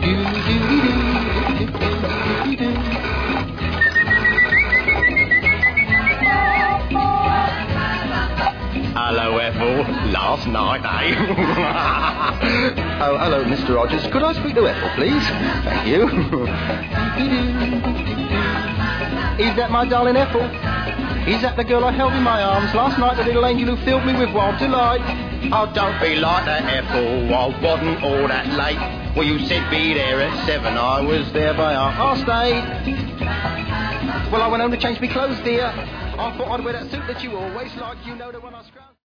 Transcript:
Hello, Ethel. Last night, eh? Oh, hello, Mr. Rogers. Could I speak to Ethel, please? Thank you. Is that my darling Ethel? Is that the girl I held in my arms last night, the little angel who filled me with wild delight? Oh, don't be like that, Ethel. I wasn't all that late. Well, you said be there at 7. I was there by 8:30. Well, I went home to change my clothes, dear. I thought I'd wear that suit that you always like. You know, the one I scrubbed.